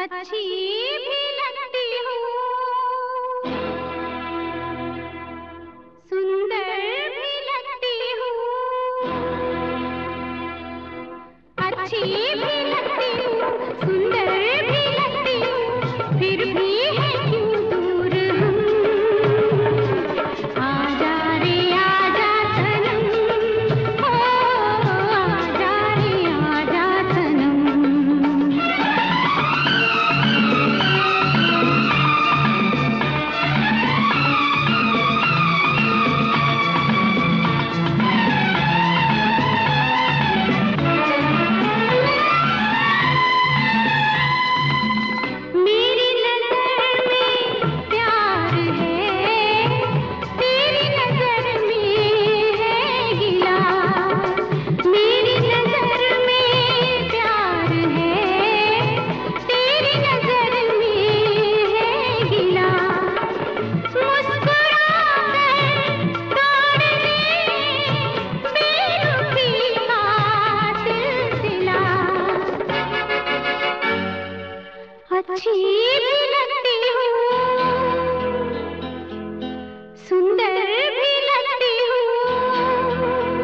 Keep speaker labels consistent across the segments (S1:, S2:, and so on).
S1: अच्छी भी लगती हूँ, सुंदर भी लगती हूँ। अच्छी भी लगती हूँ, सुंदर भी लगती हूँ, फिर भी है क्यों दूर हम। आजा रे आजा सनम, ओ आजा रे आजा सनम। अच्छी भी लगती हूँ, सुंदर भी लगती हूँ।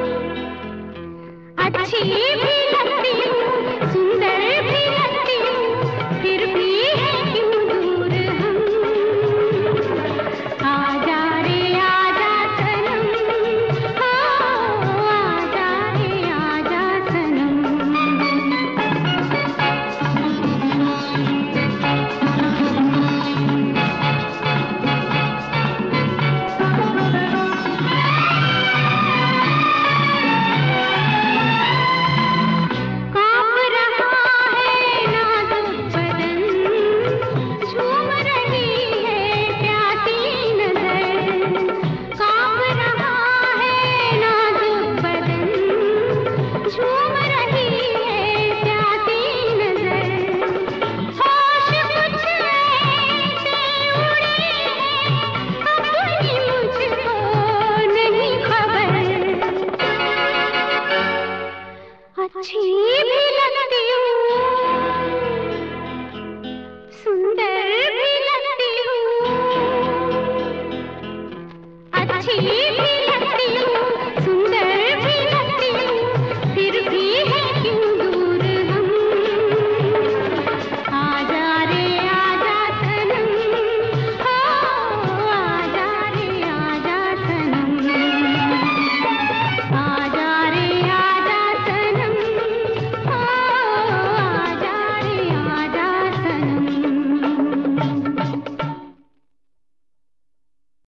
S1: अच्छी भी लगती हूँ, सुंदर भी लगती हूँ, फिर भी है क्यों दूर हम। आजा रे आजा सनम, हो आजा रे आजा सनम। अच्छी भी लगती